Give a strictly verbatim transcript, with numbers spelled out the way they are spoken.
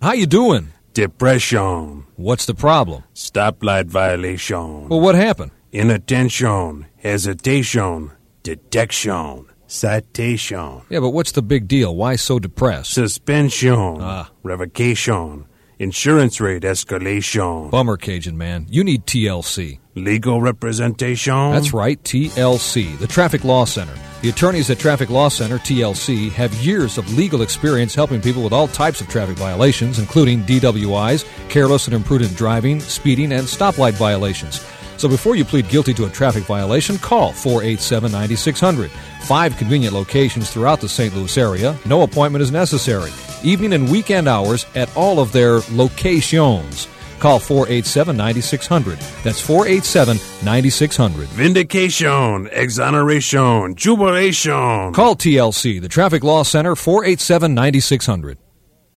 How you doing? Depression. What's the problem? Stoplight violation. Well, what happened? Inattention. Hesitation. Detection. Citation. Yeah, but what's the big deal? Why so depressed? Suspension. Ah. Revocation. Insurance rate escalation. Bummer, Cajun man. You need T L C. Legal representation. That's right, T L C, the Traffic Law Center. The attorneys at Traffic Law Center, T L C, have years of legal experience helping people with all types of traffic violations, including D W Is, careless and imprudent driving, speeding, and stoplight violations. So before you plead guilty to a traffic violation, call four eight seven, nine six zero zero. Five convenient locations throughout the Saint Louis area. No appointment is necessary. Evening and weekend hours at all of their locations. Call four eight seven, nine six zero zero. That's four eight seven, nine six zero zero. Vindication. Exoneration. Jubilation. Call T L C, the Traffic Law Center, four eight seven, nine six zero zero.